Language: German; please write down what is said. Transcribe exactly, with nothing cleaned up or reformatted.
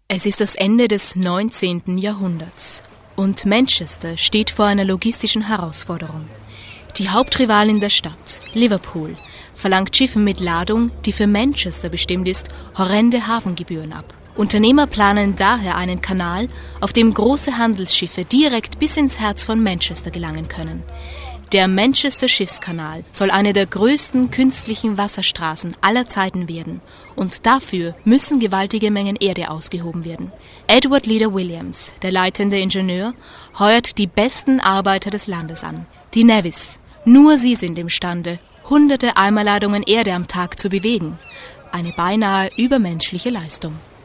Es ist das Ende des neunzehnten Jahrhunderts und Manchester steht vor einer logistischen Herausforderung. Die Hauptrivalin der Stadt, Liverpool, verlangt Schiffen mit Ladung, die für Manchester bestimmt ist, horrende Hafengebühren ab. Unternehmer planen daher einen Kanal, auf dem große Handelsschiffe direkt bis ins Herz von Manchester gelangen können. Der Manchester Schiffskanal soll eine der größten künstlichen Wasserstraßen aller Zeiten werden und dafür müssen gewaltige Mengen Erde ausgehoben werden. Edward Leader Williams, der leitende Ingenieur, heuert die besten Arbeiter des Landes an, die Navvies. Nur sie sind imstande, hunderte Eimerladungen Erde am Tag zu bewegen. Eine beinahe übermenschliche Leistung.